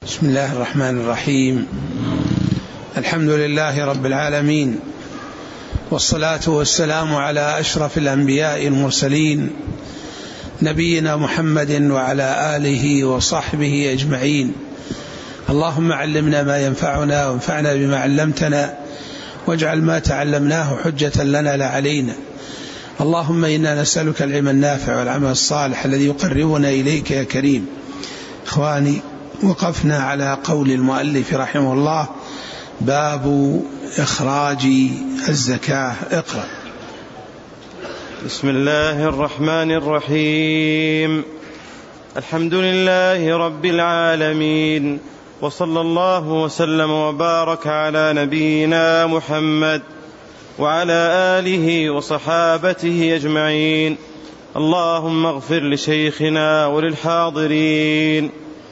بسم الله الرحمن الرحيم. الحمد لله رب العالمين، والصلاة والسلام على أشرف الأنبياء المرسلين نبينا محمد وعلى آله وصحبه أجمعين. اللهم علمنا ما ينفعنا وانفعنا بما علمتنا، واجعل ما تعلمناه حجة لنا لا علينا. اللهم إنا نسألك العلم النافع والعمل الصالح الذي يقربنا إليك يا كريم. إخواني، وقفنا على قول المؤلف رحمه الله: باب إخراج الزكاة. اقرأ. بسم الله الرحمن الرحيم. الحمد لله رب العالمين، وصلى الله وسلم وبارك على نبينا محمد وعلى آله وصحابته أجمعين. اللهم اغفر لشيخنا وللحاضرين.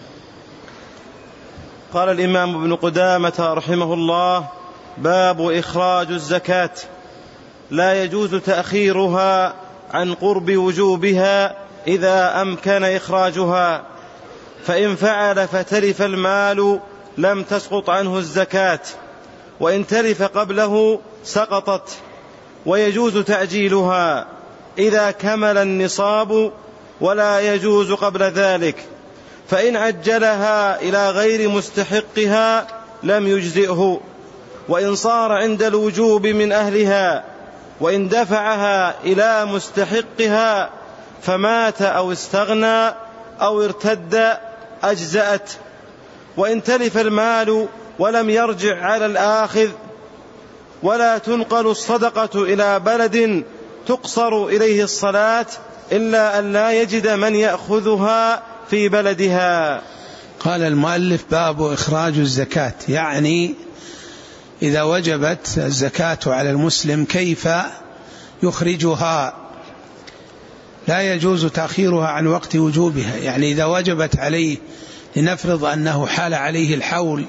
قال الإمام ابن قدامة رحمه الله: باب إخراج الزكاة. لا يجوز تأخيرها عن قرب وجوبها إذا أمكن إخراجها، فإن فعل فتلف المال لم تسقط عنه الزكاة، وإن تلف قبله سقطت. ويجوز تعجيلها إذا كمل النصاب، ولا يجوز قبل ذلك، فإن عجلها إلى غير مستحقها لم يجزئه، وإن صار عند الوجوب من أهلها، وإن دفعها إلى مستحقها فمات أو استغنى أو ارتد أجزأت. وإن تلف المال ولم يرجع على الآخذ، ولا تنقل الصدقة إلى بلد تقصر إليه الصلاة إلا أن لا يجد من يأخذها في بلدها. قال المؤلف: باب إخراج الزكاة، يعني إذا وجبت الزكاة على المسلم كيف يخرجها. لا يجوز تأخيرها عن وقت وجوبها، يعني إذا وجبت عليه، لنفرض أنه حال عليه الحول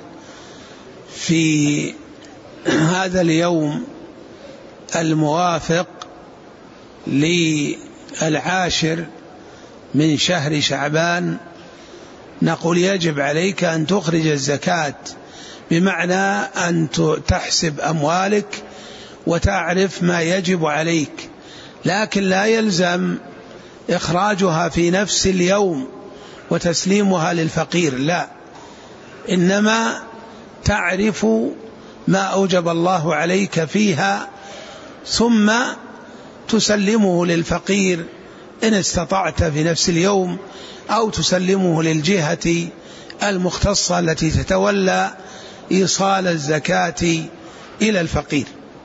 في هذا اليوم الموافق للعاشر من شهر شعبان، نقول يجب عليك أن تخرج الزكاة، بمعنى أن تحسب أموالك وتعرف ما يجب عليك، لكن لا يلزم إخراجها في نفس اليوم وتسليمها للفقير، لا، إنما تعرف ما أوجب الله عليك فيها ثم تسلمه للفقير إن استطعت في نفس اليوم، أو تسلمه للجهة المختصة التي تتولى إيصال الزكاة إلى الفقير.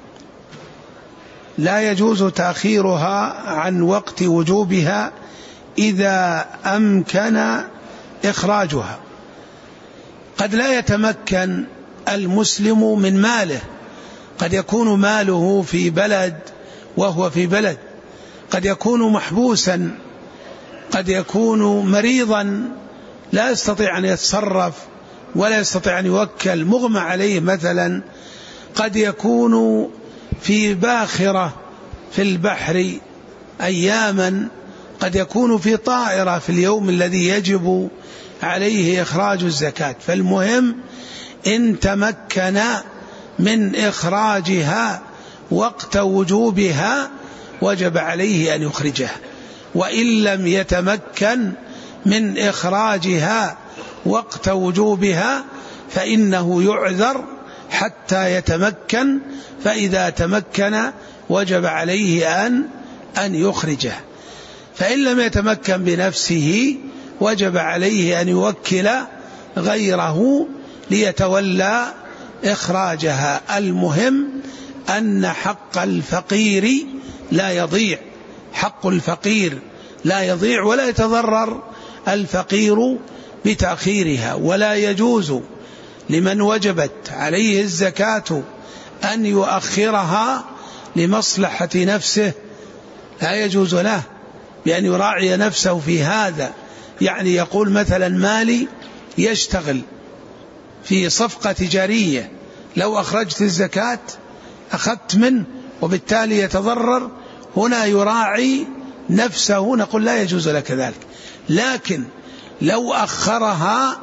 لا يجوز تأخيرها عن وقت وجوبها إذا أمكن إخراجها. قد لا يتمكن المسلم من ماله، قد يكون ماله في بلد وهو في بلد، قد يكون محبوسا، قد يكون مريضا لا يستطيع أن يتصرف ولا يستطيع أن يوكل، مغمى عليه مثلا، قد يكون في باخرة في البحر أياما، قد يكون في طائرة في اليوم الذي يجب عليه إخراج الزكاة. فالمهم إن تمكن من إخراجها وقت وجوبها وجب عليه أن يخرجها، وإن لم يتمكن من إخراجها وقت وجوبها فإنه يعذر حتى يتمكن، فإذا تمكن وجب عليه أن يخرجه. فإن لم يتمكن بنفسه وجب عليه أن يوكل غيره ليتولى إخراجها. المهم أن حق الفقير لا يضيع، حق الفقير لا يضيع، ولا يتضرر الفقير بتأخيرها. ولا يجوز لمن وجبت عليه الزكاة أن يؤخرها لمصلحة نفسه، لا يجوز له بأن يراعي نفسه في هذا. يعني يقول مثلا مالي يشتغل في صفقة تجارية، لو أخرجت الزكاة أخذت منه وبالتالي يتضرر، هنا يراعي نفسه، نقول لا يجوز لك ذلك. لكن لو أخرها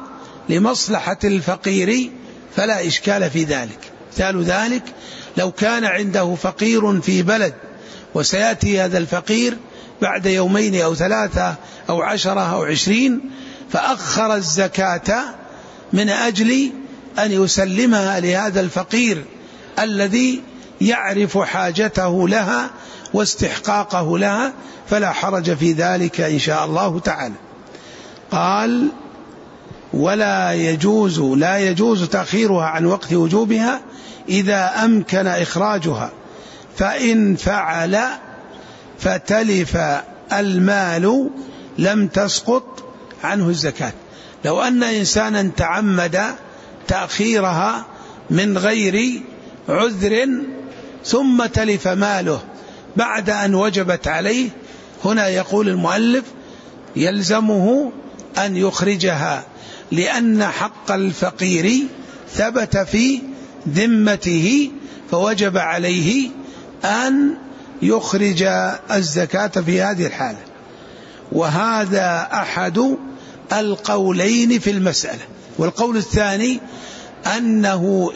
لمصلحة الفقير فلا إشكال في ذلك. مثال ذلك لو كان عنده فقير في بلد وسيأتي هذا الفقير بعد يومين أو 3 أو 10 أو 20 فأخر الزكاة من أجل أن يسلمها لهذا الفقير الذي يعرف حاجته لها واستحقاقه لها فلا حرج في ذلك إن شاء الله تعالى. قال لا يجوز تأخيرها عن وقت وجوبها إذا أمكن إخراجها، فإن فعل فتلف المال لم تسقط عنه الزكاة. لو أن إنسانا تعمد تأخيرها من غير عذر ثم تلف ماله بعد أن وجبت عليه، هنا يقول المؤلف يلزمه أن يخرجها، لأن حق الفقير ثبت في ذمته فوجب عليه أن يخرج الزكاة في هذه الحالة. وهذا أحد القولين في المسألة. والقول الثاني أنه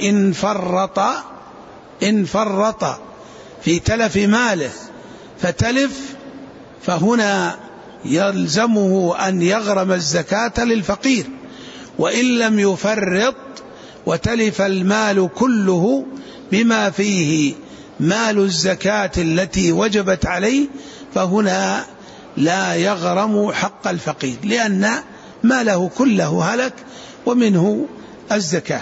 إن فرط في تلف ماله فتلف، فهنا يلزمه أن يغرم الزكاة للفقير. وإن لم يفرط وتلف المال كله بما فيه مال الزكاة التي وجبت عليه فهنا لا يغرم حق الفقير، لأن ماله كله هلك ومنه الزكاة.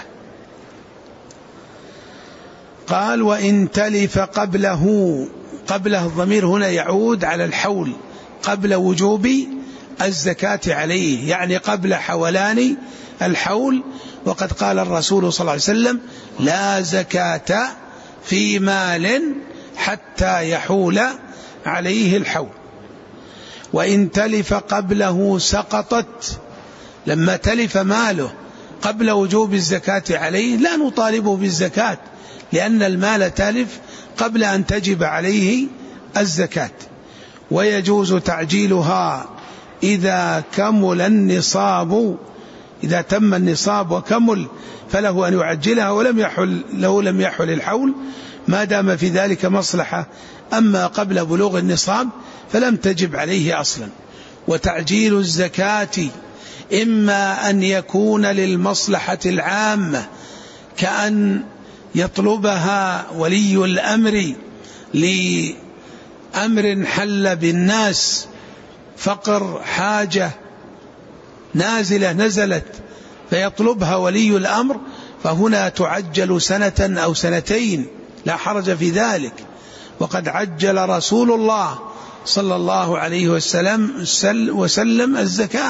قال وإن تلف قبله الضمير هنا يعود على الحول قبل وجوب الزكاة عليه، يعني قبل حولان الحول. وقد قال الرسول صلى الله عليه وسلم لا زكاة في مال حتى يحول عليه الحول. وإن تلف قبله سقطت، لما تلف ماله قبل وجوب الزكاة عليه لا نطالبه بالزكاة، لأن المال تلف قبل أن تجب عليه الزكاة. ويجوز تعجيلها إذا كمل النصاب، إذا تم النصاب وكمل فله أن يعجلها لم يحل الحول ما دام في ذلك مصلحة. أما قبل بلوغ النصاب فلم تجب عليه أصلا. وتعجيل الزكاة إما أن يكون للمصلحة العامة كأن يطلبها ولي الأمر لأمر حل بالناس، فقر حاجة نزلت فيطلبها ولي الأمر، فهنا تعجل 1 أو 2 لا حرج في ذلك. وقد عجل رسول الله صلى الله عليه وسلم الزكاة.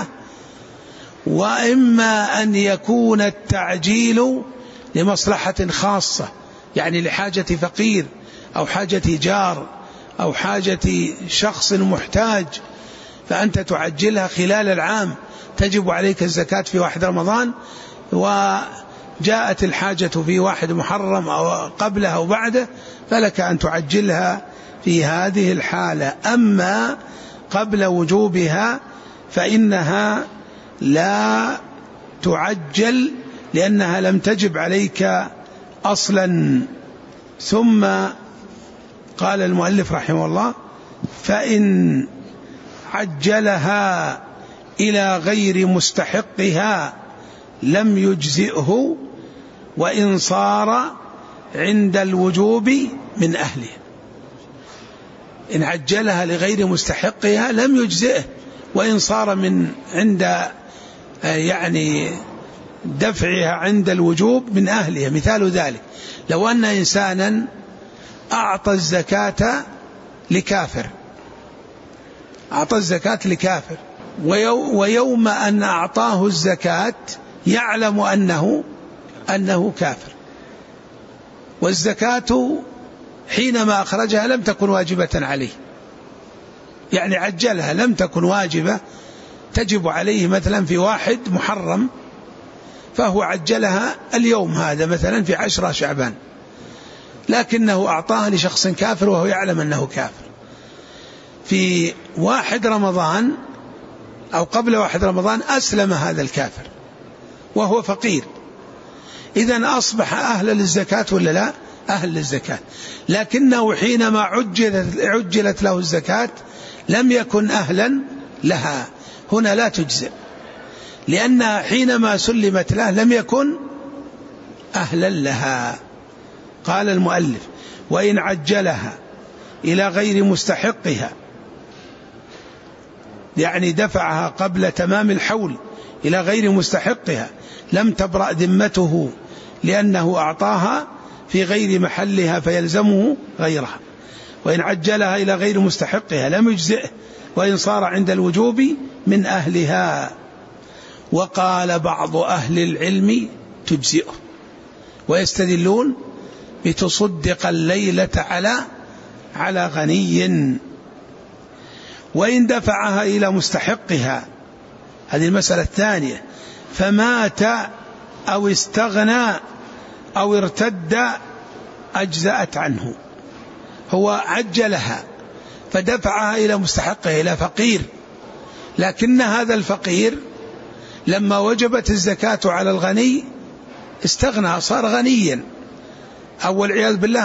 وإما أن يكون التعجيل لمصلحة خاصة، يعني لحاجة فقير أو حاجة جار أو حاجة شخص محتاج، فأنت تعجلها خلال العام، تجب عليك الزكاة في 1 رمضان وجاءت الحاجة في 1 محرم أو قبله أو بعده، فلك أن تعجلها في هذه الحالة. أما قبل وجوبها فإنها لا تعجل لأنها لم تجب عليك أصلا. ثم قال المؤلف رحمه الله فإن عجلها إلى غير مستحقها لم يجزئه وإن صار عند الوجوب من أهله. إن عجلها لغير مستحقها لم يجزئه وإن صار من عند يعني دفعها عند الوجوب من أهلها. مثال ذلك لو أن إنسانا أعطى الزكاة لكافر ويوم أن أعطاه الزكاة يعلم أنه كافر، والزكاة حينما أخرجها لم تكن واجبة عليه، يعني عجلها، لم تكن واجبة تجب عليه مثلا في 1 محرم، فهو عجلها اليوم هذا مثلا في 10 شعبان، لكنه أعطاها لشخص كافر وهو يعلم أنه كافر. في 1 رمضان أو قبل 1 رمضان أسلم هذا الكافر، وهو فقير، إذن أصبح أهل للزكاة ولا لا؟ أهل للزكاة، لكنه حينما عجلت له الزكاة لم يكن أهلا لها، هنا لا تجزئ، لأنها حينما سلمت له لم يكن أهلا لها. قال المؤلف: وإن عجلها إلى غير مستحقها، يعني دفعها قبل تمام الحول إلى غير مستحقها، لم تبرأ ذمته لأنه أعطاها في غير محلها فيلزمه غيرها. وإن عجلها إلى غير مستحقها لم يجزئه وإن صار عند الوجوب من أهلها. وقال بعض أهل العلم تجزئه، ويستدلون بتصدق الليلة على غني. وإن دفعها إلى مستحقها، هذه المسألة الثانية، فمات أو استغنى أو ارتد أجزأت عنه. هو عجلها فدفعها إلى مستحقها إلى فقير، لكن هذا الفقير لما وجبت الزكاة على الغني استغنى، صار غنيا، أو والعياذ بالله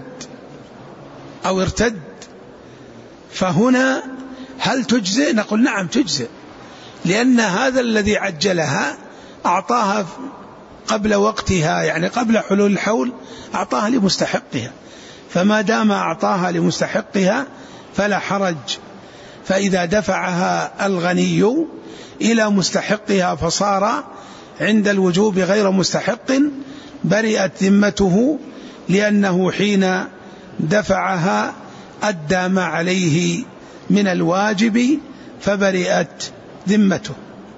ارتد، فهنا هل تجزئ؟ نقول نعم تجزئ، لأن هذا الذي عجلها أعطاها قبل وقتها، يعني قبل حلول الحول أعطاها لمستحقها، فما دام أعطاها لمستحقها فلا حرج. فإذا دفعها الغني إلى مستحقها فصار عند الوجوب غير مستحق برئت ذمته، لأنه حين دفعها أدى ما عليه من الواجب فبرئت ذمته.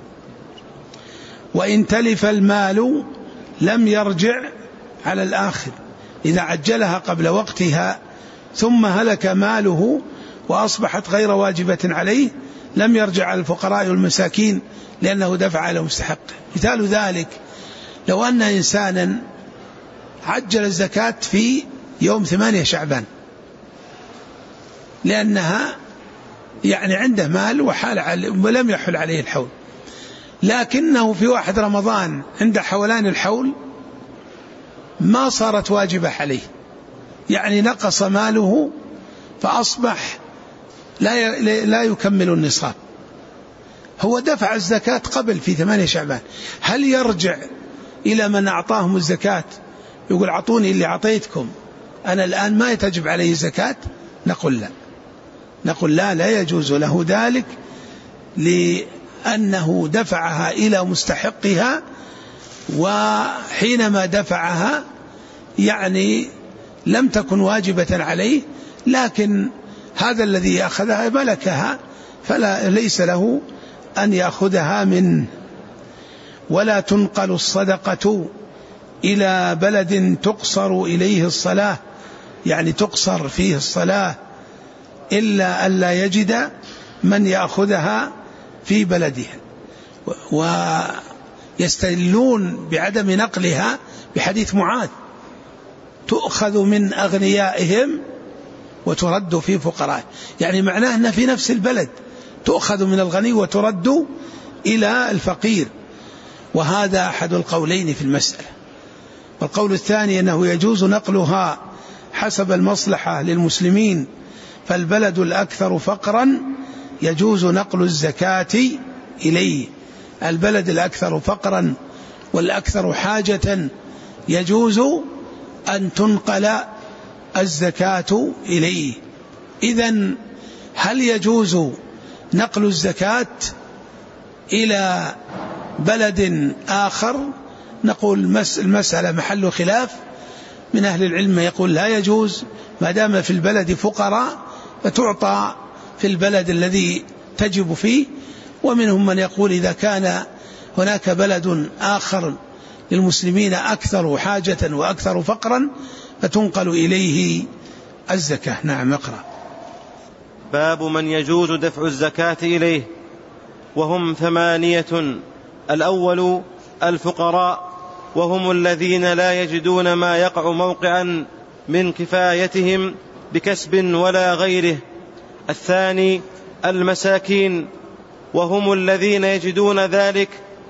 وإن تلف المال لم يرجع على الآخر، إذا عجلها قبل وقتها ثم هلك ماله وأصبحت غير واجبة عليه لم يرجع على الفقراء والمساكين لأنه دفع على مستحق. مثال ذلك لو أن إنسانا عجل الزكاة في يوم 8 شعبان لأنها يعني عنده مال ولم يحل عليه الحول، لكنه في 1 رمضان عند حولان الحول ما صارت واجبة عليه، يعني نقص ماله فأصبح لا يكمل النصاب. هو دفع الزكاة قبل في 8 شعبان، هل يرجع إلى من أعطاهم الزكاة يقول أعطوني اللي أعطيتكم أنا الآن ما يتجب عليه الزكاة؟ نقول لا يجوز له ذلك، لأنه دفعها إلى مستحقها، وحينما دفعها يعني لم تكن واجبة عليه، لكن هذا الذي أخذها ملكها فليس له أن يأخذها منه. ولا تنقل الصدقة إلى بلد تقصر إليه الصلاة، يعني تقصر فيه الصلاة، إلا ألا يجد من يأخذها في بلده. ويستدلون بعدم نقلها بحديث معاذ: تؤخذ من أغنيائهم وترد في فقراء، يعني معناه أن في نفس البلد تؤخذ من الغني وترد إلى الفقير. وهذا أحد القولين في المسألة. والقول الثاني أنه يجوز نقلها حسب المصلحة للمسلمين، فالبلد الأكثر فقرا يجوز نقل الزكاة إليه، البلد الأكثر فقرا والأكثر حاجة يجوز أن تنقل الزكاة إليه. إذن هل يجوز نقل الزكاة إلى بلد آخر؟ نقول المسألة محل خلاف، من أهل العلم يقول لا يجوز ما دام في البلد فقراء فتعطى في البلد الذي تجب فيه، ومنهم من يقول إذا كان هناك بلد آخر للمسلمين أكثر حاجة وأكثر فقرا فتنقل إليه الزكاة. نعم اقرأ. باب من يجوز دفع الزكاة إليه، وهم 8: الأول الفقراء، وهم الذين لا يجدون ما يقع موقعا من كفايتهم بكسب ولا غيره. الثاني المساكين، وهم الذين يجدون ذلك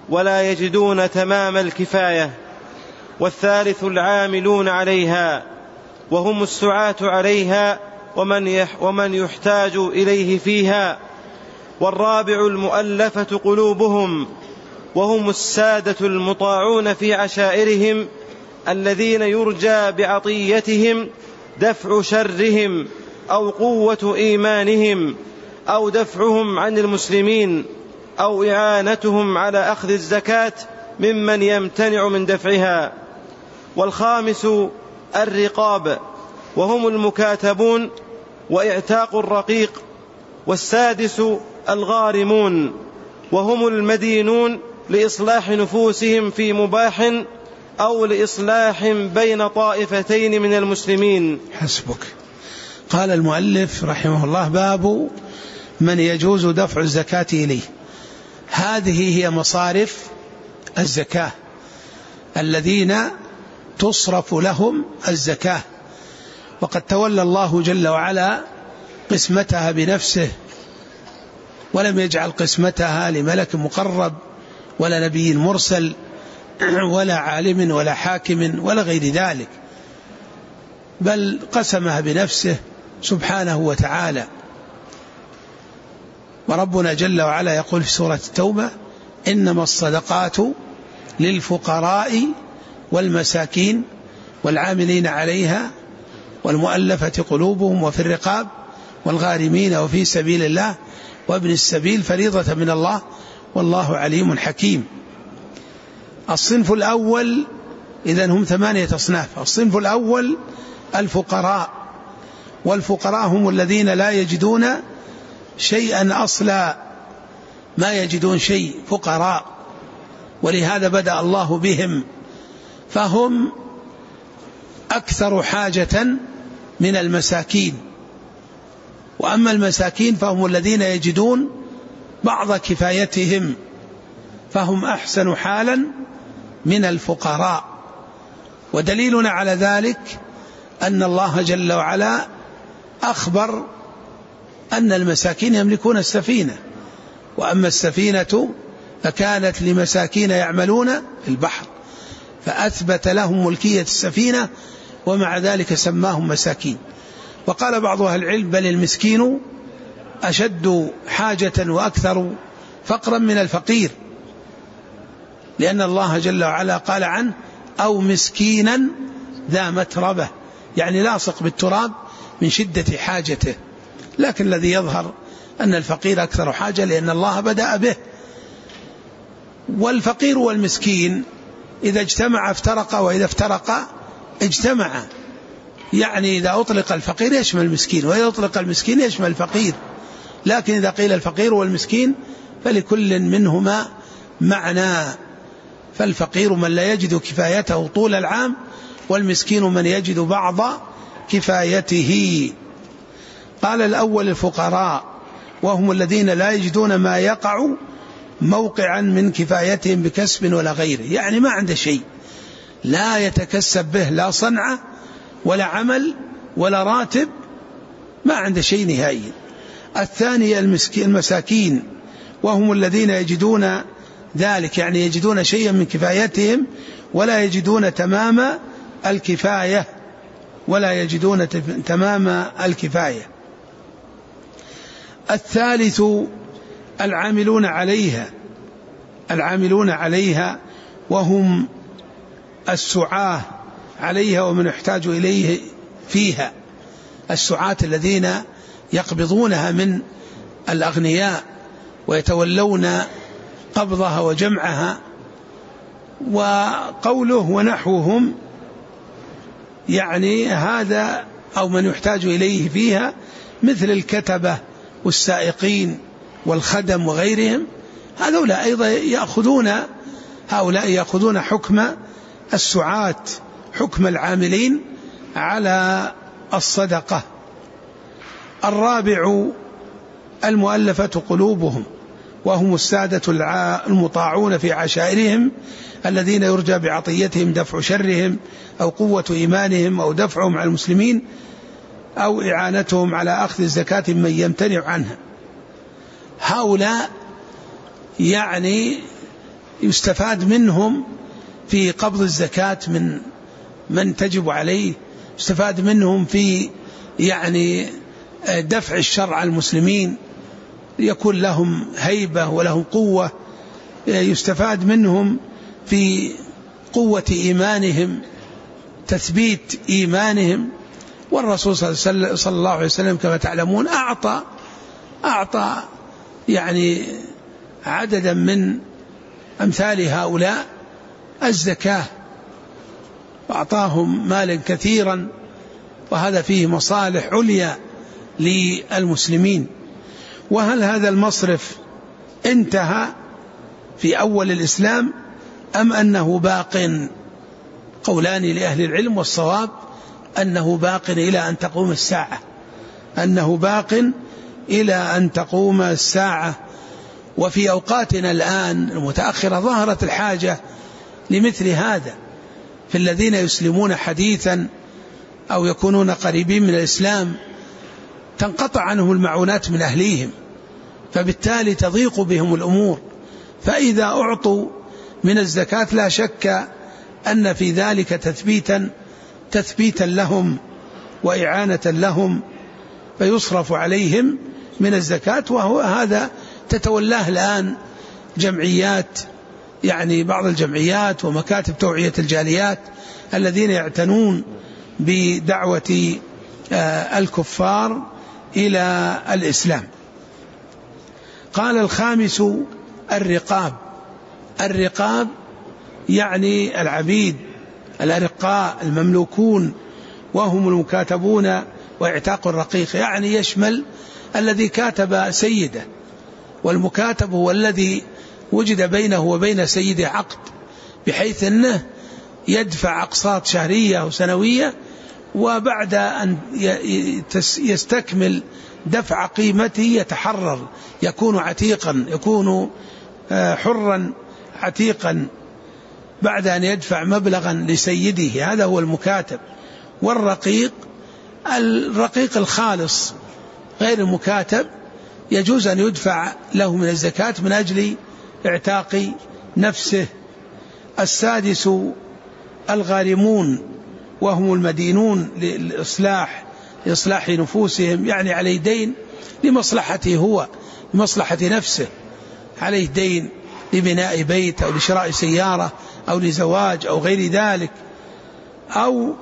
ولا يجدون تمام الكفاية. والثالث العاملون عليها وهم السعاة عليها ومن يحتاج إليه فيها. والرابع المؤلفة قلوبهم وهم السادة المطاعون في عشائرهم الذين يرجى بعطيتهم دفع شرهم أو قوة إيمانهم أو دفعهم عن المسلمين أو إعانتهم على أخذ الزكاة ممن يمتنع من دفعها. والخامس الرقاب وهم المكاتبون وإعتاق الرقيق. والسادس الغارمون وهم المدينون لإصلاح نفوسهم في مباح أو لإصلاح بين طائفتين من المسلمين. حسبك. قال المؤلف رحمه الله: باب من يجوز دفع الزكاة إليه. هذه هي مصارف الزكاة الذين تصرف لهم الزكاة، وقد تولى الله جل وعلا قسمتها بنفسه، ولم يجعل قسمتها لملك مقرب ولا نبي مرسل ولا عالم ولا حاكم ولا غير ذلك، بل قسمها بنفسه سبحانه وتعالى. وربنا جل وعلا يقول في سورة التوبة: إنما الصدقات للفقراء والمساكين والعاملين عليها والمؤلفة قلوبهم وفي الرقاب والغارمين وفي سبيل الله وابن السبيل فريضة من الله والله عليم حكيم. الصنف الأول، إذن هم 8 أصناف. الصنف الأول الفقراء، والفقراء هم الذين لا يجدون شيئا أصلا، ما يجدون شيء، فقراء، ولهذا بدأ الله بهم، فهم أكثر حاجة من المساكين. وأما المساكين فهم الذين يجدون بعض كفايتهم، فهم أحسن حالا من الفقراء. ودليلنا على ذلك أن الله جل وعلا أخبر أن المساكين يملكون السفينة، وأما السفينة فكانت لمساكين يعملون في البحر، فأثبت لهم ملكية السفينة ومع ذلك سماهم مساكين. وقال بعض أهل العلم: بل المسكين أشد حاجة وأكثر فقرا من الفقير، لأن الله جل وعلا قال عنه: أو مسكينا ذا متربة، يعني لاصق بالتراب من شدة حاجته. لكن الذي يظهر أن الفقير أكثر حاجة، لأن الله بدأ به. والفقير والمسكين إذا اجتمع افترق، وإذا افترق اجتمع. يعني إذا أطلق الفقير يشمل المسكين، وإذا أطلق المسكين يشمل الفقير. لكن إذا قيل الفقير والمسكين فلكل منهما معنى. فالفقير من لا يجد كفايته طول العام، والمسكين من يجد بعض كفايته. قال الأول الفقراء وهم الذين لا يجدون ما يقع موقعا من كفايتهم بكسب ولا غيره، يعني ما عنده شيء لا يتكسب به، لا صنعة ولا عمل ولا راتب، ما عنده شيء نهائيا. الثاني المساكين وهم الذين يجدون ذلك، يعني يجدون شيئا من كفايتهم ولا يجدون تمام الكفاية، ولا يجدون تمام الكفاية. الثالث العاملون عليها وهم السعاة عليها ومن يحتاج إليه فيها. السعاة الذين يقبضونها من الأغنياء ويتولون قبضها وجمعها. وقوله ونحوهم يعني هذا أو من يحتاج إليه فيها مثل الكتبة والسائقين والخدم وغيرهم، هؤلاء أيضا يأخذون حكم السعاة، حكم العاملين على الصدقة. الرابع المؤلفة قلوبهم وهم السادة المطاعون في عشائرهم الذين يرجى بعطيتهم دفع شرهم أو قوة إيمانهم أو دفعهم على المسلمين أو إعانتهم على أخذ الزكاة من يمتنع عنها. هؤلاء يعني يستفاد منهم في قبض الزكاة من تجب عليه، يستفاد منهم في يعني دفع الشر على المسلمين، يكون لهم هيبة ولهم قوة، يستفاد منهم في قوة إيمانهم، تثبيت إيمانهم. والرسول صلى الله عليه وسلم كما تعلمون أعطى يعني عددا من أمثال هؤلاء الزكاة، وأعطاهم مالا كثيرا، وهذا فيه مصالح عليا للمسلمين. وهل هذا المصرف انتهى في أول الإسلام أم أنه باق؟ قولان لأهل العلم، والصواب أنه باق إلى أن تقوم الساعة، أنه باق إلى أن تقوم الساعة. وفي أوقاتنا الآن المتأخرة ظهرت الحاجة لمثل هذا، في الذين يسلمون حديثا أو يكونون قريبين من الإسلام تنقطع عنهم المعونات من أهليهم، فبالتالي تضيق بهم الأمور، فإذا أعطوا من الزكاة لا شك أن في ذلك تثبيتا لهم وإعانة لهم، فيصرف عليهم من الزكاة. وهو هذا تتولاه الآن جمعيات، يعني بعض الجمعيات ومكاتب توعية الجاليات الذين يعتنون بدعوة الكفار إلى الإسلام. قال الخامس الرقاب يعني العبيد الأرقاء المملوكون، وهم المكاتبون، واعتاق الرقيق يعني يشمل الذي كاتب سيده، والمكاتب هو الذي وجد بينه وبين سيده عقد بحيث أنه يدفع أقساط شهرية وسنوية، وبعد أن يستكمل دفع قيمته يتحرر، يكون عتيقا، يكون حرا عتيقا بعد أن يدفع مبلغا لسيده. هذا هو المكاتب. والرقيق الخالص غير المكاتب يجوز أن يدفع له من الزكاة من أجل اعتاق نفسه. السادس الغارمون، وهم المدينون لإصلاح نفوسهم، يعني عليه دين لمصلحته هو، لمصلحة نفسه، عليه دين لبناء بيت أو لشراء سيارة أو لزواج أو غير ذلك، أو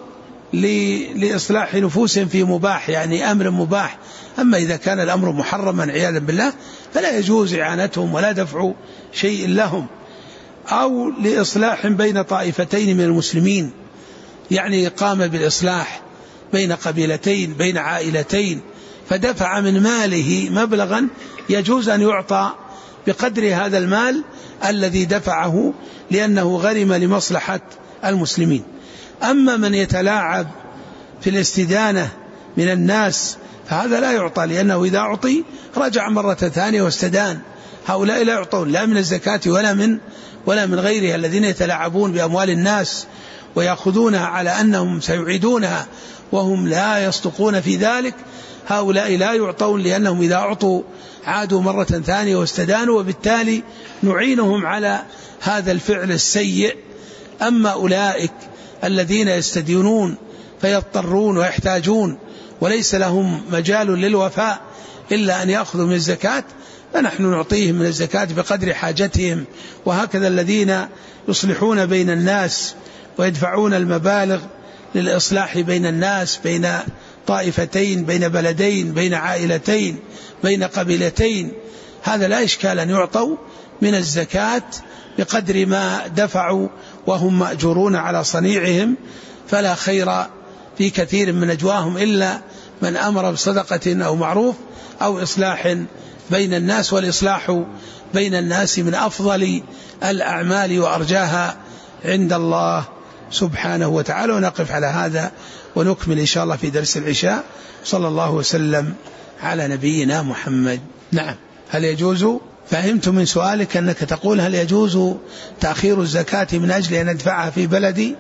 لإصلاح نفوسهم في مباح، يعني أمر مباح. أما إذا كان الأمر محرما عياذا بالله فلا يجوز إعانتهم ولا دفع شيء لهم. أو لإصلاح بين طائفتين من المسلمين، يعني قام بالإصلاح بين قبيلتين بين عائلتين فدفع من ماله مبلغا يجوز أن يعطى بقدر هذا المال الذي دفعه، لأنه غرم لمصلحة المسلمين. أما من يتلاعب في الاستدانة من الناس فهذا لا يعطى، لأنه إذا أعطي رجع مرة ثانية واستدان. هؤلاء لا يعطون لا من الزكاة ولا من غيرها، الذين يتلاعبون بأموال الناس ويأخذونها على أنهم سيعيدونها وهم لا يصدقون في ذلك، هؤلاء لا يعطون، لأنهم إذا أعطوا عادوا مرة ثانية واستدانوا، وبالتالي نعينهم على هذا الفعل السيء. أما أولئك الذين يستدينون فيضطرون ويحتاجون وليس لهم مجال للوفاء إلا أن يأخذوا من الزكاة، فنحن نعطيهم من الزكاة بقدر حاجتهم. وهكذا الذين يصلحون بين الناس ويدفعون المبالغ للإصلاح بين الناس، بين طائفتين، بين بلدين، بين عائلتين، بين قبيلتين، هذا لا إشكال أن يعطوا من الزكاة بقدر ما دفعوا وهم مأجورون على صنيعهم. فلا خير في كثير من نجواهم إلا من أمر بصدقة أو معروف أو إصلاح بين الناس، والإصلاح بين الناس من أفضل الأعمال وأرجاها عند الله سبحانه وتعالى. ونقف على هذا ونكمل إن شاء الله في درس العشاء. صلى الله وسلم على نبينا محمد. نعم، هل يجوز؟ فهمت من سؤالك أنك تقول هل يجوز تأخير الزكاة من أجل أن أدفعها في بلدي؟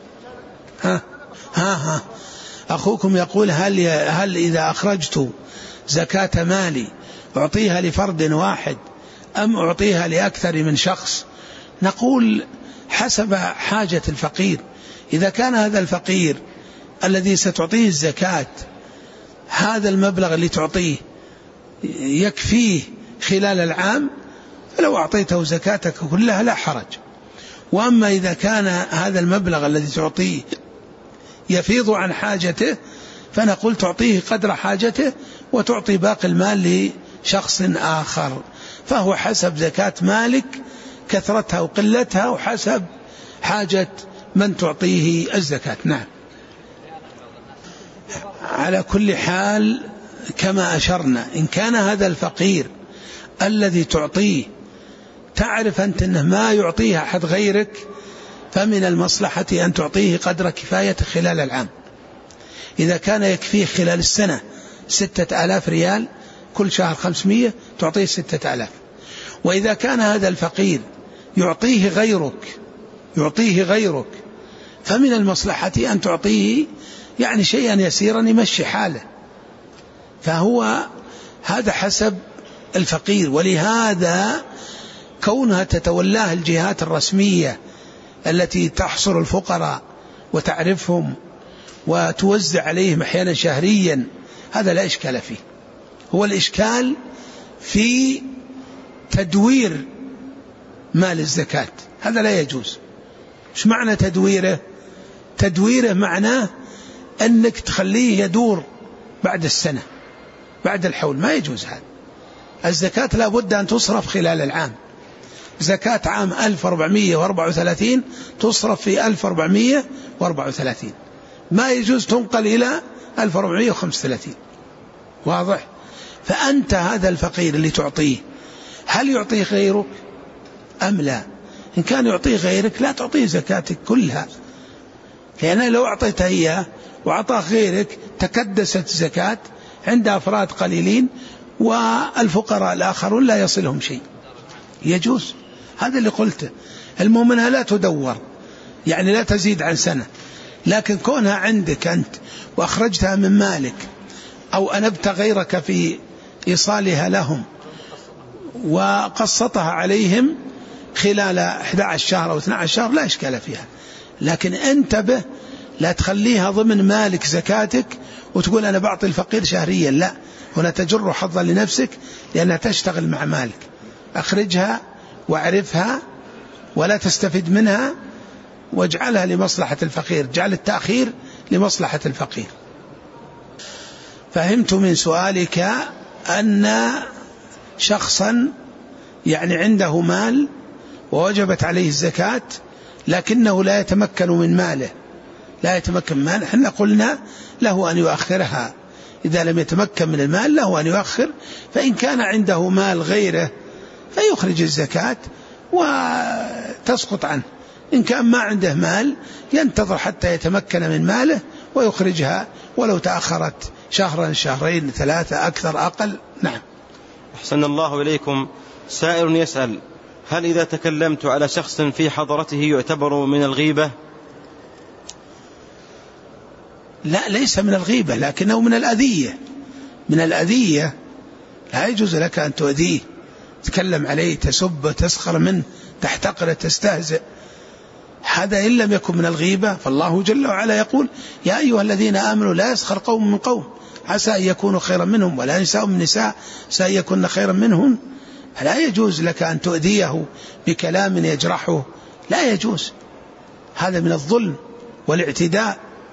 أخوكم يقول هل إذا أخرجت زكاة مالي أعطيها لفرد واحد أم أعطيها لأكثر من شخص؟ نقول حسب حاجة الفقير. إذا كان هذا الفقير الذي ستعطيه الزكاة هذا المبلغ اللي تعطيه يكفيه خلال العام فلو أعطيته زكاتك كلها لا حرج. وأما إذا كان هذا المبلغ الذي تعطيه يفيض عن حاجته فنقول تعطيه قدر حاجته وتعطي باقي المال لشخص آخر. فهو حسب زكاة مالك كثرتها وقلتها وحسب حاجة من تعطيه الزكاة. نعم. على كل حال كما أشرنا إن كان هذا الفقير الذي تعطيه تعرف أنت أنه ما يعطيه أحد غيرك فمن المصلحة أن تعطيه قدر كفاية خلال العام. إذا كان يكفيه خلال السنة 6,000 ريال كل شهر 500 تعطيه 6,000. وإذا كان هذا الفقير يعطيه غيرك فمن المصلحة أن تعطيه يعني شيئا يسيرا يمشي حاله. فهو هذا حسب الفقير. ولهذا كونها تتولاه الجهات الرسمية التي تحصر الفقراء وتعرفهم وتوزع عليهم أحيانا شهريا هذا لا إشكال فيه. هو الإشكال في تدوير مال الزكاة، هذا لا يجوز. إيش معنى تدويره؟ تدويره معناه أنك تخليه يدور بعد السنة بعد الحول، ما يجوز هذا. الزكاة لا بد أن تصرف خلال العام. زكاة عام 1434 تصرف في 1434 ما يجوز تنقل إلى 1435. واضح؟ فأنت هذا الفقير اللي تعطيه هل يعطيه غيرك أم لا؟ إن كان يعطيه غيرك لا تعطيه زكاتك كلها، لأن لو أعطيته إياه وأعطاه غيرك تكدست زكاة عند أفراد قليلين والفقراء الآخرون لا يصلهم شيء. يجوز هذا اللي قلته. المؤمنة لا تدور يعني لا تزيد عن سنة، لكن كونها عندك أنت وأخرجتها من مالك أو أنبت غيرك في إيصالها لهم وقسطها عليهم خلال 11 شهر أو 12 شهر لا إشكال فيها. لكن انتبه لا تخليها ضمن مالك زكاتك وتقول أنا بعطي الفقير شهريا، لا، هنا تجر حظا لنفسك لأنها تشتغل مع مالك. أخرجها واعرفها ولا تستفيد منها واجعلها لمصلحة الفقير، جعل التأخير لمصلحة الفقير. فهمت من سؤالك أن شخصا يعني عنده مال ووجبت عليه الزكاة لكنه لا يتمكن من ماله، احنا قلنا له أن يؤخرها. إذا لم يتمكن من المال له أن يؤخر، فإن كان عنده مال غيره فيخرج الزكاة وتسقط عنه. إن كان ما عنده مال ينتظر حتى يتمكن من ماله ويخرجها ولو تأخرت شهرا شهرين 3 أكثر أقل. نعم. أحسن الله إليكم. سائل يسأل: هل إذا تكلمت على شخص في حضرته يعتبر من الغيبة؟ لا، ليس من الغيبة لكنه من الأذية. لا يجوز لك أن تؤذيه، تتكلم عليه، تسب، تسخر منه، تحتقره، تستهزئ. هذا إن لم يكن من الغيبة. فالله جل وعلا يقول: يا أيها الذين آمنوا لا يسخر قوم من قوم عسى أن يكونوا خيرا منهم ولا نساء من نساء عسى أن يكون خيرا منهم. لا يجوز لك أن تؤذيه بكلام يجرحه، لا يجوز، هذا من الظلم والاعتداء.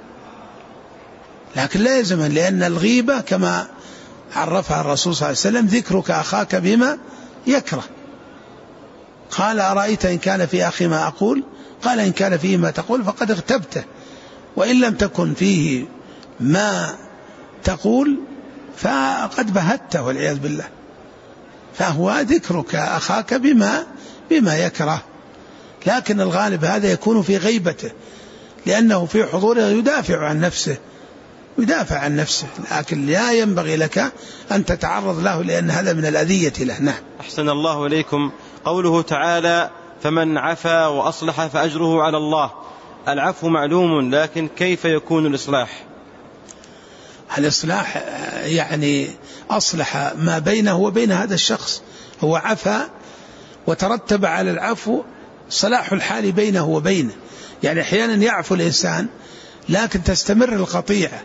لكن لا يلزم، لأن الغيبة كما عرفها الرسول صلى الله عليه وسلم: ذكرك أخاك بما يكره. قال: أرأيت إن كان في أخي ما أقول؟ قال: إن كان فيه ما تقول فقد اغتبته، وإن لم تكن فيه ما تقول فقد بهته والعياذ بالله. فهو ذكرك أخاك بما يكره. لكن الغالب هذا يكون في غيبته، لأنه في حضوره يدافع عن نفسه، لكن لا ينبغي لك أن تتعرض له، لأن هذا من الأذية له. نعم. أحسن الله إليكم. قوله تعالى: فمن عفا وأصلح فأجره على الله. العفو معلوم، لكن كيف يكون الإصلاح؟ الإصلاح يعني أصلح ما بينه وبين هذا الشخص. هو عفا وترتب على العفو صلاح الحال بينه وبينه. يعني أحيانا يعفو الإنسان لكن تستمر القطيعة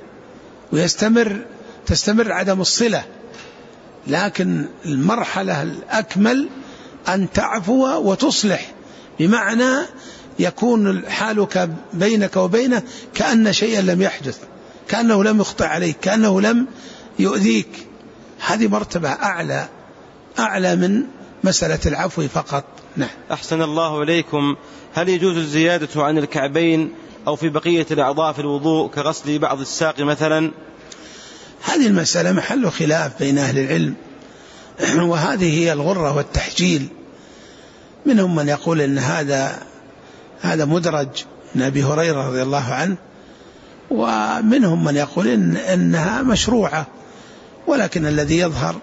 تستمر عدم الصلة، لكن المرحلة الأكمل أن تعفو وتصلح، بمعنى يكون حالك بينك وبينه كأن شيئا لم يحدث، كأنه لم يخطئ عليك، كأنه لم يؤذيك. هذه مرتبة أعلى من مسألة العفو فقط. نعم. أحسن الله إليكم. هل يجوز الزيادة عن الكعبين أو في بقية الأعضاء في الوضوء كغسل بعض الساق مثلا؟ هذه المسألة محل خلاف بين أهل العلم، وهذه هي الغرة والتحجيل. منهم من يقول أن هذا مدرج من أبي هريرة رضي الله عنه، ومنهم من يقول أنها مشروعة، ولكن الذي يظهر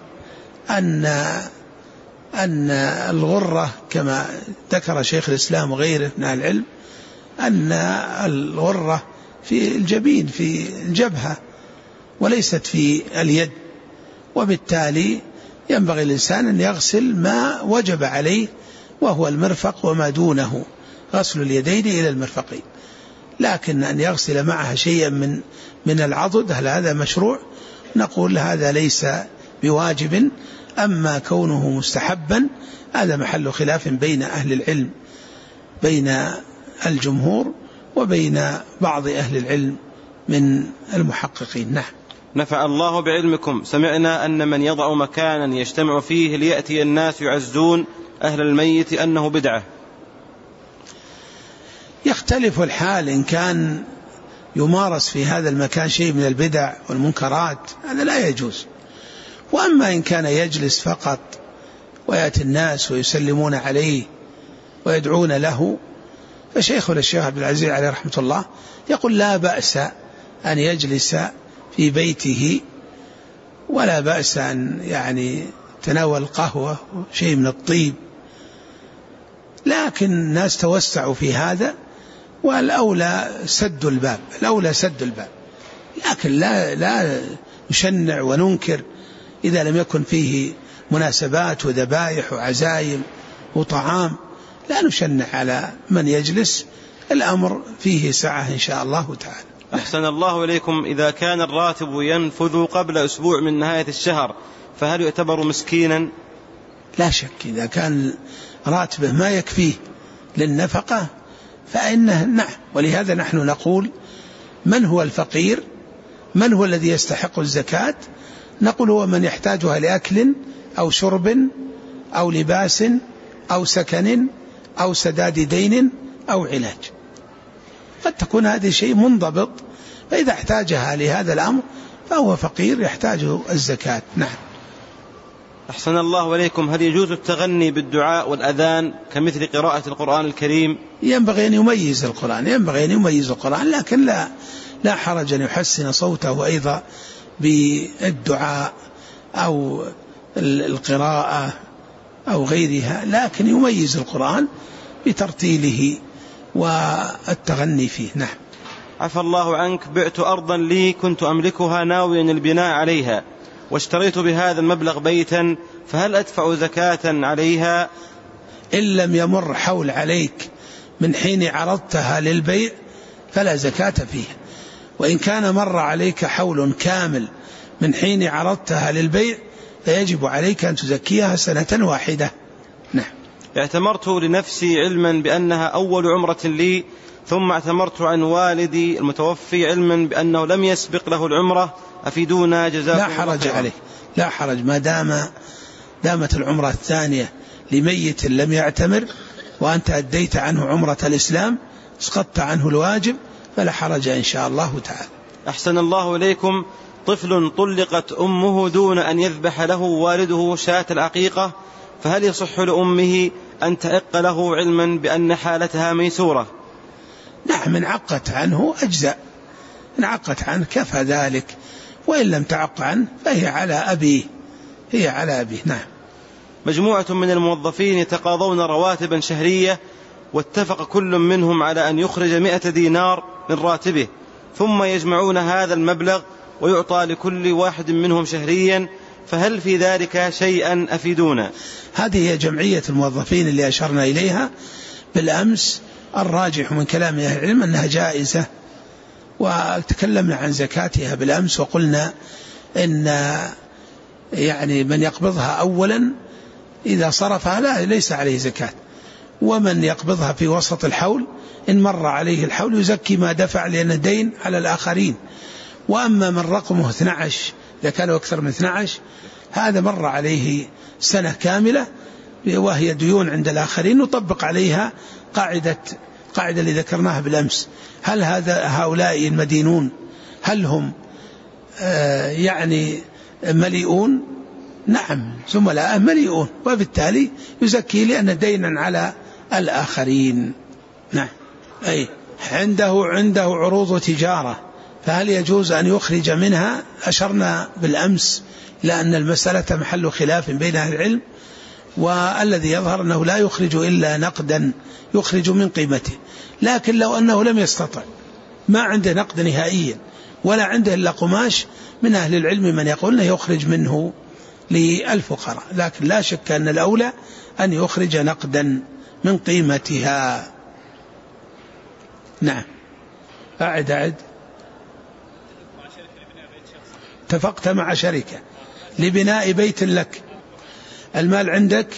أن الغرة كما ذكر شيخ الإسلام وغيره من أهل العلم أن الغرة في الجبين في الجبهة وليست في اليد، وبالتالي ينبغي الإنسان أن يغسل ما وجب عليه وهو المرفق وما دونه، غسل اليدين إلى المرفقين. لكن أن يغسل معها شيئا من العضد هل هذا مشروع؟ نقول هذا ليس بواجب. أما كونه مستحبا هذا محل خلاف بين أهل العلم، بين الجمهور وبين بعض أهل العلم من المحققين. نعم. نفع الله بعلمكم. سمعنا أن من يضع مكانا يجتمع فيه ليأتي الناس يعزون أهل الميت أنه بدعة. يختلف الحال، إن كان يمارس في هذا المكان شيء من البدع والمنكرات هذا لا يجوز. وأما إن كان يجلس فقط ويأتي الناس ويسلمون عليه ويدعون له، فشيخنا الشيخ عبد العزيز عليه رحمة الله يقول لا بأس أن يجلس في بيته، ولا بأس أن يعني تناول قهوة شيء من الطيب، لكن الناس توسعوا في هذا، والأولى سد الباب، لكن لا نشنع وننكر إذا لم يكن فيه مناسبات وذبائح وعزايم وطعام، لا نشنع على من يجلس، الأمر فيه سعة إن شاء الله تعالى. أحسن الله إليكم. إذا كان الراتب ينفذ قبل أسبوع من نهاية الشهر فهل يعتبر مسكينا؟ لا شك، إذا كان راتبه ما يكفيه للنفقة فإنه نعم. ولهذا نحن نقول من هو الفقير؟ من هو الذي يستحق الزكاة؟ نقول هو من يحتاجها لأكل أو شرب أو لباس أو سكن أو سداد دين أو علاج. قد تكون هذه شيء منضبط، فإذا احتاجها لهذا الأمر فهو فقير يحتاج الزكاة. نعم. أحسن الله إليكم. هل يجوز التغني بالدعاء والأذان كمثل قراءة القرآن الكريم؟ ينبغي أن يميز القرآن، لكن لا حرج أن يحسن صوته أيضا بالدعاء أو القراءة أو غيرها، لكن يميز القرآن بترتيله والتغني فيه. نعم. عفى الله عنك. بعت أرضا لي كنت أملكها ناويا البناء عليها، واشتريت بهذا المبلغ بيتا، فهل أدفع زكاة عليها؟ إن لم يمر حول عليك من حين عرضتها للبيع فلا زكاة فيها، وإن كان مر عليك حول كامل من حين عرضتها للبيع فيجب عليك أن تزكيها سنة واحدة. نعم. اعتمرت لنفسي علما بأنها أول عمرة لي، ثم اعتمرت عن والدي المتوفي علما بأنه لم يسبق له العمرة، أفيدونا جزاكم الله. لا حرج عليه، لا حرج، ما دامت العمرة الثانية لميت لم يعتمر وأنت أديت عنه عمرة الإسلام اسقطت عنه الواجب، فلا حرج إن شاء الله تعالى. أحسن الله إليكم. طفل طلقت أمه دون أن يذبح له والده شاة العقيقة، فهل يصح لأمه أن تعق له علما بأن حالتها ميسورة؟ نعم، من عقت عنه أجزاء، من عقت عنه كفى ذلك، وإن لم تعق عنه فهي على أبيه، نعم. مجموعة من الموظفين يتقاضون رواتبا شهرية، واتفق كل منهم على أن يخرج 100 دينار من راتبه، ثم يجمعون هذا المبلغ ويعطى لكل واحد منهم شهريا، فهل في ذلك شيئا؟ أفيدونا. هذه هي جمعية الموظفين اللي أشرنا إليها، بالأمس الراجح من كلام أهل العلم أنها جائزة، وتكلمنا عن زكاتها بالأمس وقلنا إن يعني من يقبضها أولا إذا صرفها ليس عليه زكاة، ومن يقبضها في وسط الحول إن مر عليه الحول يزكي ما دفع لأن الدين على الآخرين. وأما من رقمه 12 إذا كانوا أكثر من 12 هذا مر عليه سنة كاملة وهي ديون عند الآخرين، نطبق عليها قاعدة اللي ذكرناها بالأمس. هل هؤلاء المدينون هل هم يعني مليئون؟ نعم زملاء مليئون، وبالتالي يزكي لأن دينا على الآخرين. نعم أي عنده عروض تجارة، فهل يجوز أن يخرج منها؟ أشرنا بالأمس لأن المسألة محل خلاف بين أهل العلم، والذي يظهر أنه لا يخرج إلا نقدا يخرج من قيمته. لكن لو أنه لم يستطع ما عنده نقد نهائيا ولا عنده إلا قماش، من أهل العلم من يقول أنه يخرج منه للفقراء، لكن لا شك أن الأولى أن يخرج نقدا من قيمتها. نعم أعد اتفقت مع شركة لبناء بيت لك، المال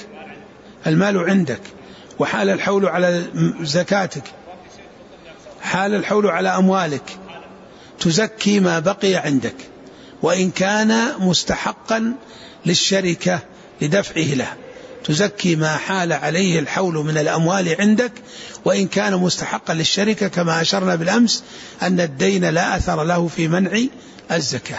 عندك وحال الحول على زكاتك، حال الحول على أموالك، تزكي ما بقي عندك، وإن كان مستحقا للشركة لدفعه له تزكي ما حال عليه الحول من الأموال عندك، وإن كان مستحقا للشركة، كما أشرنا بالأمس أن الدين لا أثر له في منع الزكاة.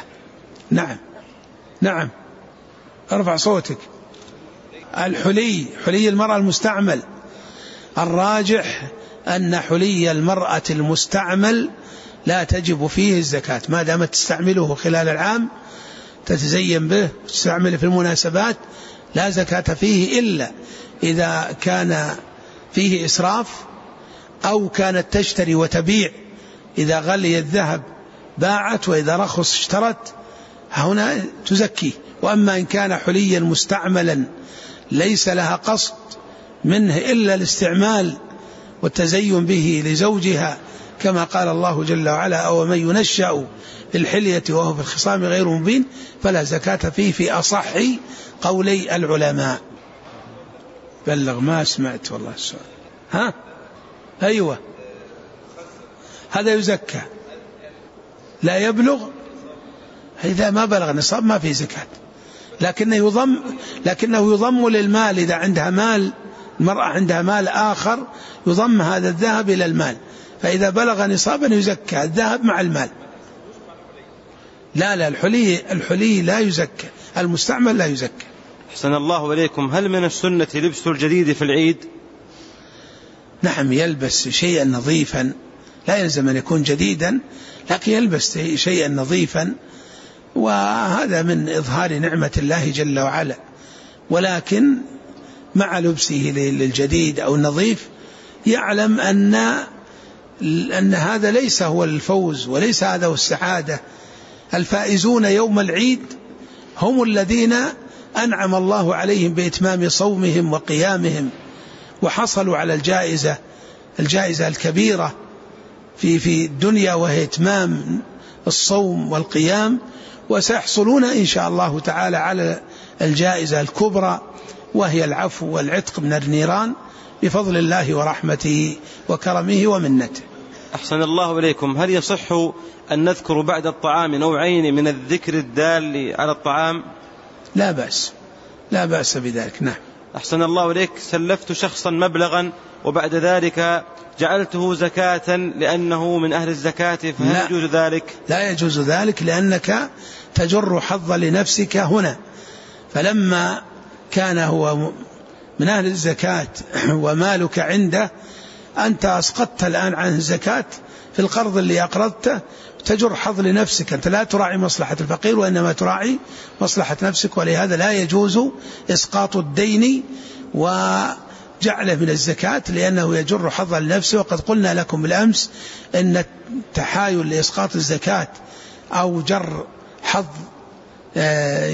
نعم ارفع صوتك. حلي المرأة المستعمل، الراجح أن حلي المرأة المستعمل لا تجب فيه الزكاة ما دام تستعمله خلال العام، تتزين به تستعمله في المناسبات، لا زكاة فيه إلا إذا كان فيه إسراف أو كانت تشتري وتبيع، إذا غلي الذهب باعت وإذا رخص اشترت، هنا تزكي. وأما إن كان حليا مستعملا ليس لها قصد منه إلا الاستعمال والتزين به لزوجها، كما قال الله جل وعلا: أو من ينشأ في الحلية وهو في الخصام غير مبين، فلا زكاة فيه في أصح قولي العلماء. بلغ ما سمعت والله السؤال. أيوة هذا يزكى، لا يبلغ إذا ما بلغ نصاب ما في زكاة، لكنه يضم للمال. إذا عندها مال، المرأة عندها مال آخر، يضم هذا الذهب إلى المال، فإذا بلغ نصابا يزكى الذهب مع المال. لا الحلي لا يزكى، المستعمل لا يزكى. أحسن الله إليكم. هل من السنة لبس الجديد في العيد؟ نعم يلبس شيئا نظيفا، لا يلزم أن يكون جديدا، لكن يلبس شيئا نظيفا، وهذا من إظهار نعمة الله جل وعلا. ولكن مع لبسه للجديد أو النظيف يعلم أن هذا ليس هو الفوز وليس هذا هو السعادة. الفائزون يوم العيد هم الذين أنعم الله عليهم بإتمام صومهم وقيامهم، وحصلوا على الجائزة الكبيرة في الدنيا، وهي إتمام الصوم والقيام، وسيحصلون إن شاء الله تعالى على الجائزة الكبرى، وهي العفو والعتق من النيران بفضل الله ورحمته وكرمه ومنته. أحسن الله إليكم. هل يصح أن نذكر بعد الطعام نوعين من الذكر الدال على الطعام؟ لا بأس بذلك. نعم. أحسن الله إليك. سلفت شخصا مبلغا وبعد ذلك جعلته زكاة لأنه من أهل الزكاة، فهل يجوز ذلك؟ لا يجوز ذلك، لأنك تجر حظ لنفسك هنا. فلما كان هو من أهل الزكاة ومالك عنده، أنت أسقطت الآن عن الزكاة في القرض اللي أقرضته، تجر حظ لنفسك. أنت لا تراعي مصلحة الفقير وإنما تراعي مصلحة نفسك، ولهذا لا يجوز إسقاط الدين وجعله من الزكاة، لأنه يجر حظا لنفسه. وقد قلنا لكم بالأمس أن التحايل لإسقاط الزكاة أو جر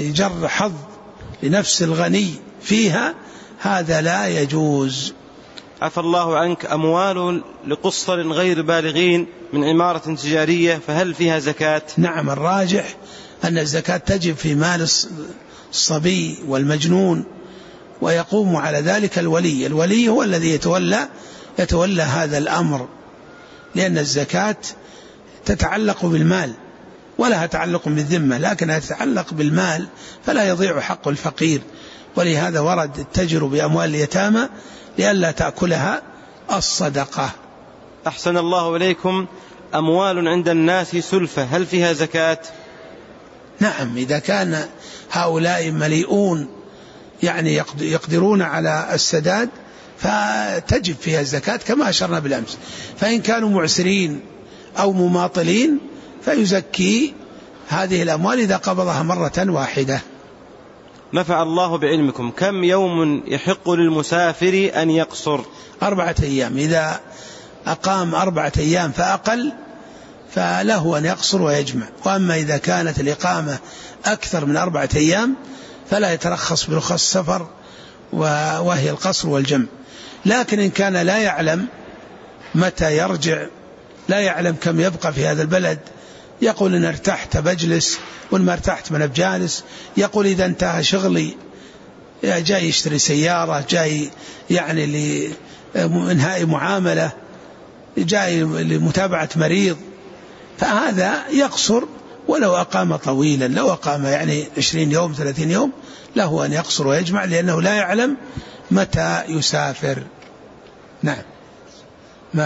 حظ لنفس الغني فيها، هذا لا يجوز. عفى الله عنك أموال لقصر غير بالغين من عمارة تجارية فهل فيها زكاة؟ نعم، الراجح أن الزكاة تجب في مال الصبي والمجنون، ويقوم على ذلك الولي هو الذي يتولى هذا الأمر، لأن الزكاة تتعلق بالمال ولها تعلق بالذمة، لكنها تتعلق بالمال فلا يضيع حق الفقير، ولهذا ورد التجر بأموال اليتامى لئلا تأكلها الصدقة. أحسن الله إليكم. أموال عند الناس سلفة هل فيها زكاة؟ نعم، إذا كان هؤلاء مليئون يعني يقدرون على السداد فتجب فيها الزكاة كما أشرنا بالأمس، فإن كانوا معسرين أو مماطلين فيزكي هذه الأموال إذا قبضها مرة واحدة. نفع الله بعلمكم. كم يوم يحق للمسافر أن يقصر؟ 4 أيام، إذا أقام 4 أيام فأقل فله أن يقصر ويجمع، وأما إذا كانت الإقامة أكثر من 4 أيام فلا يترخص برخص السفر وهي القصر والجمع. لكن إن كان لا يعلم متى يرجع، لا يعلم كم يبقى في هذا البلد، يقول إن ارتحت بجلس وإن ما ارتحت من بجالس، يقول إذا انتهى شغلي جاي يشتري سيارة، جاي يعني لإنهاء معاملة، جاي لمتابعة مريض، فهذا يقصر ولو أقام طويلا، لو أقام يعني 20 يوم 30 يوم له أن يقصر ويجمع، لأنه لا يعلم متى يسافر. نعم، ما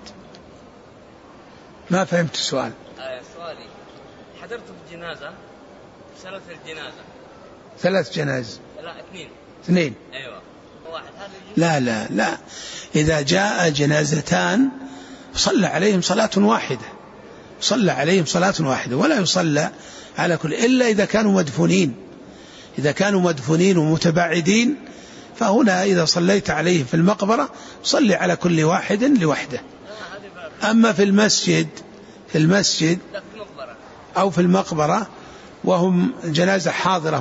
فهمت السؤال. سؤالي، حضرت في الجنازة 3 جنائز؟ لا 2. أيوة، واحد هذا. لا، إذا جاء جنازتان صلى عليهم صلاة واحدة، ولا يصلى على كل، إلا إذا كانوا مدفونين ومتباعدين، فهنا إذا صليت عليهم في المقبرة صلي على كل واحد لوحده. أما في المسجد أو في المقبرة وهم الجنازة حاضرة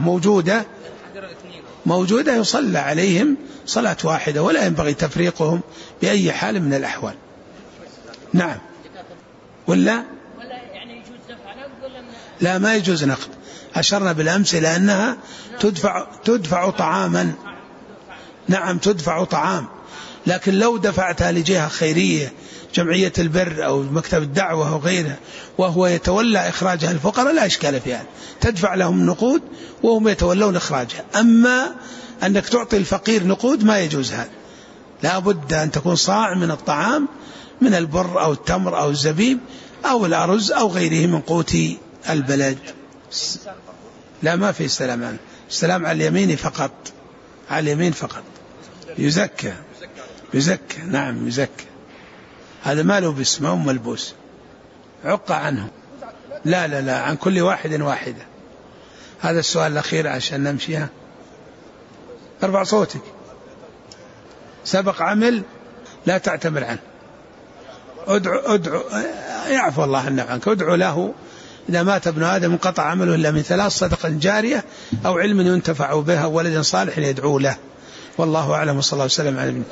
موجودة يصلى عليهم صلاة واحدة، ولا ينبغي تفريقهم بأي حال من الأحوال. نعم. ولا يعني يجوز دفع نقد ولا لا؟ ما يجوز نقد، أشرنا بالأمس إلى أنها تدفع طعاما. نعم، تدفع طعام، لكن لو دفعتها لجهة خيرية، جمعية البر أو مكتب الدعوة أو غيرها، وهو يتولى إخراجها الفقراء لا إشكال فيها، تدفع لهم نقود وهم يتولون إخراجها. أما أنك تعطي الفقير نقود ما يجوز هذا، لا بد أن تكون صاع من الطعام، من البر أو التمر أو الزبيب أو الأرز أو غيره من قوت البلد. لا، ما في استلام، السلام على اليمين فقط، يزكى. نعم يزكى، هذا ما له باسم، ما هو ملبوس، عق عنه. لا، عن كل واحدة. هذا السؤال الأخير عشان نمشيها. ارفع صوتك. سبق عمل لا تعتمر عنه. ادعو يعفو الله عنك، ادعو له. إذا مات ابن آدم انقطع عمله إلا من 3: صدقة جارية أو علم ينتفع بها أو ولد صالح يدعو له. والله أعلم، وصلى الله وسلم على